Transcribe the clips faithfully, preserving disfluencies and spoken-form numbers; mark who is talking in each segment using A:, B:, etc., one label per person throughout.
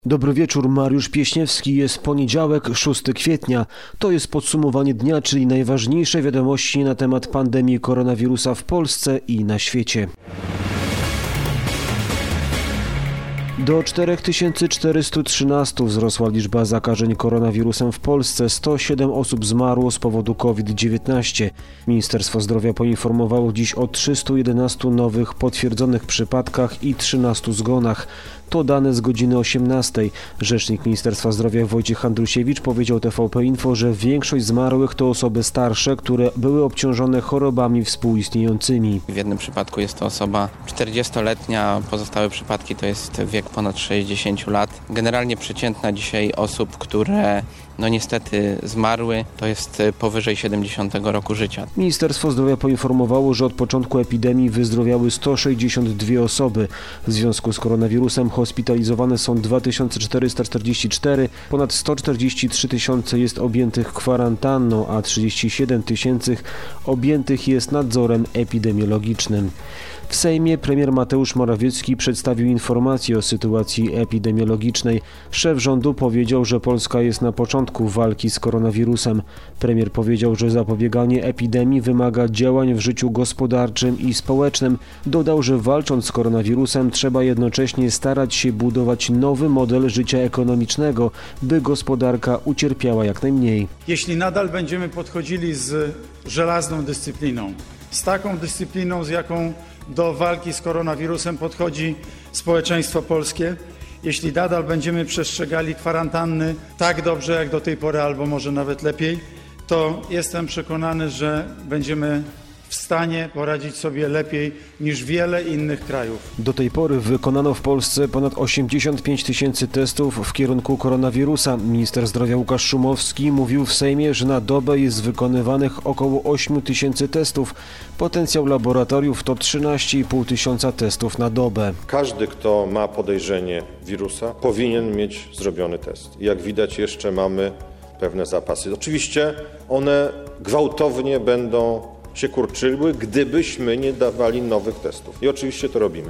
A: Dobry wieczór, Mariusz Pieśniewski. Jest poniedziałek, szóstego kwietnia. To jest podsumowanie dnia, czyli najważniejsze wiadomości na temat pandemii koronawirusa w Polsce i na świecie. Do cztery tysiące czterysta trzynaście wzrosła liczba zakażeń koronawirusem w Polsce. sto siedem osób zmarło z powodu kowid dziewiętnaście. Ministerstwo Zdrowia poinformowało dziś o trzystu jedenastu nowych potwierdzonych przypadkach i trzynastu zgonach. To dane z godziny osiemnastej. Rzecznik Ministerstwa Zdrowia Wojciech Andrusiewicz powiedział T V P Info, że większość zmarłych to osoby starsze, które były obciążone chorobami współistniejącymi.
B: W jednym przypadku jest to osoba czterdziestoletnia, pozostałe przypadki to jest wiek ponad sześćdziesiąt lat. Generalnie przeciętna dzisiaj osób, które no niestety zmarły, to jest powyżej siedemdziesiątego roku życia.
A: Ministerstwo Zdrowia poinformowało, że od początku epidemii wyzdrowiały sto sześćdziesiąt dwie osoby. W związku z koronawirusem hospitalizowane są dwa tysiące czterysta czterdzieści cztery, ponad sto czterdzieści trzy tysiące jest objętych kwarantanną, a trzydzieści siedem tysięcy objętych jest nadzorem epidemiologicznym. W Sejmie premier Mateusz Morawiecki przedstawił informację o sytuacji epidemiologicznej. Szef rządu powiedział, że Polska jest na początku walki z koronawirusem. Premier powiedział, że zapobieganie epidemii wymaga działań w życiu gospodarczym i społecznym. Dodał, że walcząc z koronawirusem trzeba jednocześnie starać się budować nowy model życia ekonomicznego, by gospodarka ucierpiała jak najmniej.
C: Jeśli nadal będziemy podchodzili z żelazną dyscypliną, z taką dyscypliną, z jaką do walki z koronawirusem podchodzi społeczeństwo polskie, jeśli nadal będziemy przestrzegali kwarantanny tak dobrze jak do tej pory, albo może nawet lepiej, to jestem przekonany, że będziemy w stanie poradzić sobie lepiej niż wiele innych krajów.
A: Do tej pory wykonano w Polsce ponad osiemdziesiąt pięć tysięcy testów w kierunku koronawirusa. Minister zdrowia Łukasz Szumowski mówił w Sejmie, że na dobę jest wykonywanych około osiem tysięcy testów. Potencjał laboratoriów to trzynaście i pół tysiąca testów na dobę.
D: Każdy, kto ma podejrzenie wirusa, powinien mieć zrobiony test. Jak widać, jeszcze mamy pewne zapasy. Oczywiście one gwałtownie będą się kurczyły, gdybyśmy nie dawali nowych testów. I oczywiście to robimy.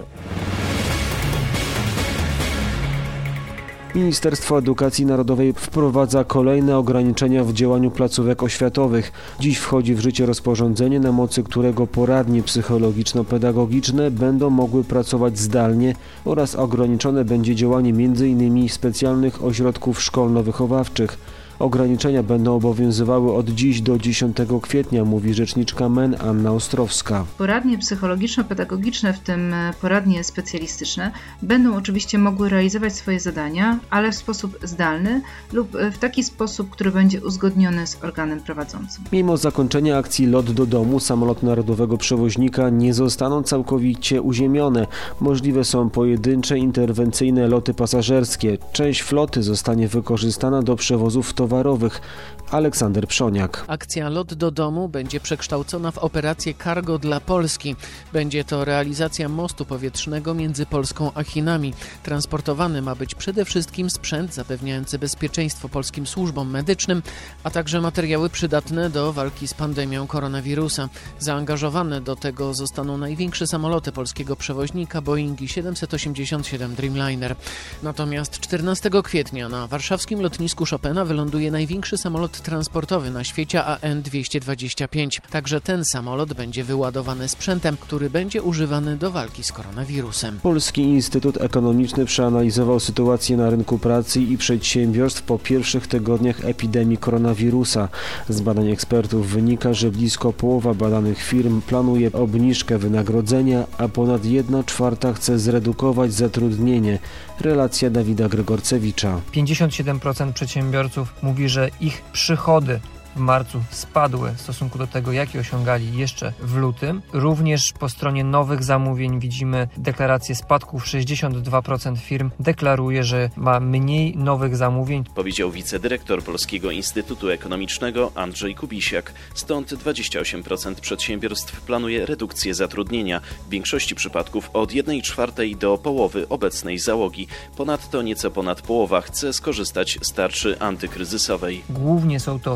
A: Ministerstwo Edukacji Narodowej wprowadza kolejne ograniczenia w działaniu placówek oświatowych. Dziś wchodzi w życie rozporządzenie, na mocy którego poradnie psychologiczno-pedagogiczne będą mogły pracować zdalnie oraz ograniczone będzie działanie m in specjalnych ośrodków szkolno-wychowawczych. Ograniczenia będą obowiązywały od dziś do dziesiątego kwietnia, mówi rzeczniczka M E N Anna Ostrowska.
E: Poradnie psychologiczno-pedagogiczne, w tym poradnie specjalistyczne, będą oczywiście mogły realizować swoje zadania, ale w sposób zdalny lub w taki sposób, który będzie uzgodniony z organem prowadzącym.
A: Mimo zakończenia akcji Lot do domu, samoloty narodowego przewoźnika nie zostaną całkowicie uziemione. Możliwe są pojedyncze, interwencyjne loty pasażerskie. Część floty zostanie wykorzystana do przewozów towarowych. Aleksander Przoniak.
F: Akcja Lot do domu będzie przekształcona w operację Cargo dla Polski. Będzie to realizacja mostu powietrznego między Polską a Chinami. Transportowany ma być przede wszystkim sprzęt zapewniający bezpieczeństwo polskim służbom medycznym, a także materiały przydatne do walki z pandemią koronawirusa. Zaangażowane do tego zostaną największe samoloty polskiego przewoźnika Boeingi siedemset osiemdziesiąt siedem Dreamliner. Natomiast czternastego kwietnia na warszawskim lotnisku Chopina wyląduje największy samolot transportowy na świecie A N dwieście dwadzieścia pięć. Także ten samolot będzie wyładowany sprzętem, który będzie używany do walki z koronawirusem.
A: Polski Instytut Ekonomiczny przeanalizował sytuację na rynku pracy i przedsiębiorstw po pierwszych tygodniach epidemii koronawirusa. Z badań ekspertów wynika, że blisko połowa badanych firm planuje obniżkę wynagrodzenia, a ponad jedna czwarta chce zredukować zatrudnienie. Relacja Dawida Gregorcewicza.
G: pięćdziesiąt siedem procent przedsiębiorców mówi, że ich przychody w marcu spadły w stosunku do tego, jakie osiągali jeszcze w lutym. Również po stronie nowych zamówień widzimy deklarację spadków. sześćdziesiąt dwa procent firm deklaruje, że ma mniej nowych zamówień.
H: Powiedział wicedyrektor Polskiego Instytutu Ekonomicznego Andrzej Kubisiak. Stąd dwadzieścia osiem procent przedsiębiorstw planuje redukcję zatrudnienia. W większości przypadków od jednej czwartej do połowy obecnej załogi. Ponadto nieco ponad połowa chce skorzystać z tarczy antykryzysowej.
G: Głównie są to duże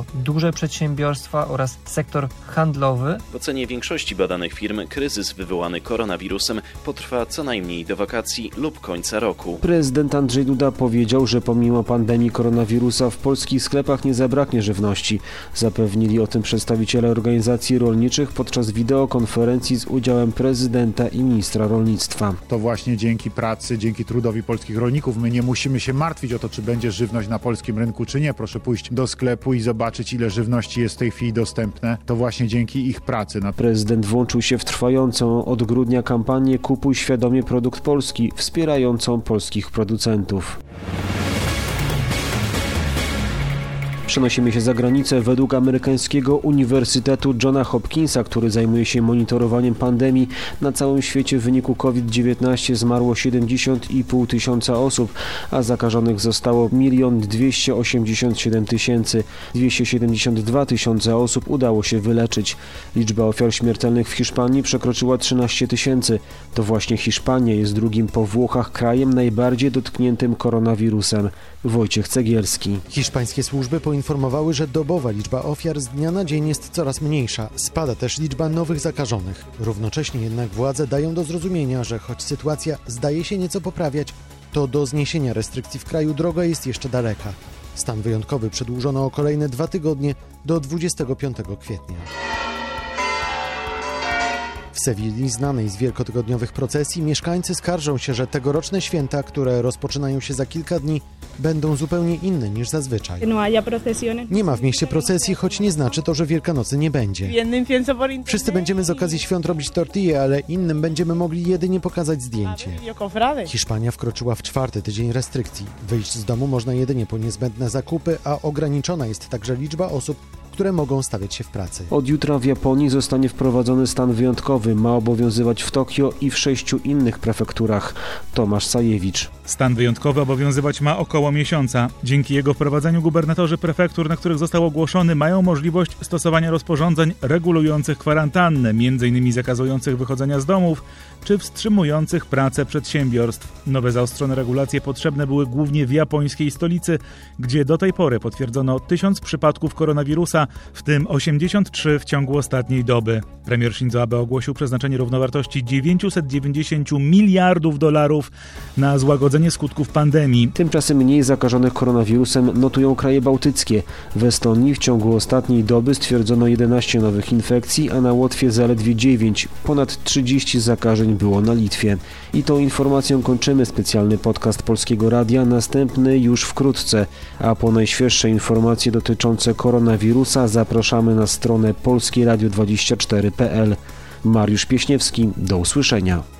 G: duże przedsiębiorstwa oraz sektor handlowy.
H: W ocenie większości badanych firm kryzys wywołany koronawirusem potrwa co najmniej do wakacji lub końca roku.
A: Prezydent Andrzej Duda powiedział, że pomimo pandemii koronawirusa w polskich sklepach nie zabraknie żywności. Zapewnili o tym przedstawiciele organizacji rolniczych podczas wideokonferencji z udziałem prezydenta i ministra rolnictwa.
I: To właśnie dzięki pracy, dzięki trudowi polskich rolników my nie musimy się martwić o to, czy będzie żywność na polskim rynku, czy nie. Proszę pójść do sklepu i zobaczyć, ile żywności jest w tej chwili dostępne. To właśnie dzięki ich pracy.
A: Prezydent włączył się w trwającą od grudnia kampanię Kupuj świadomie produkt polski, wspierającą polskich producentów. Przenosimy się za granicę. Według amerykańskiego Uniwersytetu Johna Hopkinsa, który zajmuje się monitorowaniem pandemii, na całym świecie w wyniku COVID dziewiętnaście zmarło siedemdziesiąt i pół tysiąca osób, a zakażonych zostało milion dwieście osiemdziesiąt siedem tysięcy. dwieście siedemdziesiąt dwa tysiące osób udało się wyleczyć. Liczba ofiar śmiertelnych w Hiszpanii przekroczyła trzynaście tysięcy. To właśnie Hiszpania jest drugim po Włochach krajem najbardziej dotkniętym koronawirusem. Wojciech Cegielski.
J: Hiszpańskie służby poinformowały, że dobowa liczba ofiar z dnia na dzień jest coraz mniejsza. Spada też liczba nowych zakażonych. Równocześnie jednak władze dają do zrozumienia, że choć sytuacja zdaje się nieco poprawiać, to do zniesienia restrykcji w kraju droga jest jeszcze daleka. Stan wyjątkowy przedłużono o kolejne dwa tygodnie do dwudziestego piątego kwietnia. W Sewilli, znanej z wielkotygodniowych procesji, mieszkańcy skarżą się, że tegoroczne święta, które rozpoczynają się za kilka dni, będą zupełnie inne niż zazwyczaj. Nie ma w mieście procesji, choć nie znaczy to, że Wielkanocy nie będzie. Wszyscy będziemy z okazji świąt robić tortille, ale innym będziemy mogli jedynie pokazać zdjęcie. Hiszpania wkroczyła w czwarty tydzień restrykcji. Wyjść z domu można jedynie po niezbędne zakupy, a ograniczona jest także liczba osób, które mogą stawiać się w pracy.
A: Od jutra w Japonii zostanie wprowadzony stan wyjątkowy. Ma obowiązywać w Tokio i w sześciu innych prefekturach. Tomasz Sajewicz.
K: Stan wyjątkowy obowiązywać ma około miesiąca. Dzięki jego wprowadzeniu gubernatorzy prefektur, na których został ogłoszony, mają możliwość stosowania rozporządzeń regulujących kwarantannę, między innymi zakazujących wychodzenia z domów czy wstrzymujących pracę przedsiębiorstw. Nowe zaostrzone regulacje potrzebne były głównie w japońskiej stolicy, gdzie do tej pory potwierdzono tysiąc przypadków koronawirusa, w tym osiemdziesiąt trzy w ciągu ostatniej doby. Premier Shinzo Abe ogłosił przeznaczenie równowartości dziewięćset dziewięćdziesiąt miliardów dolarów na złagodzenie skutków pandemii.
A: Tymczasem mniej zakażonych koronawirusem notują kraje bałtyckie. W Estonii w ciągu ostatniej doby stwierdzono jedenaście nowych infekcji, a na Łotwie zaledwie dziewięć. Ponad trzydzieści zakażeń było na Litwie. I tą informacją kończymy specjalny podcast Polskiego Radia, następny już wkrótce. A po najświeższe informacje dotyczące koronawirusa zapraszamy na stronę polskie radio dwadzieścia cztery kropka p l. Mariusz Pieśniewski, do usłyszenia.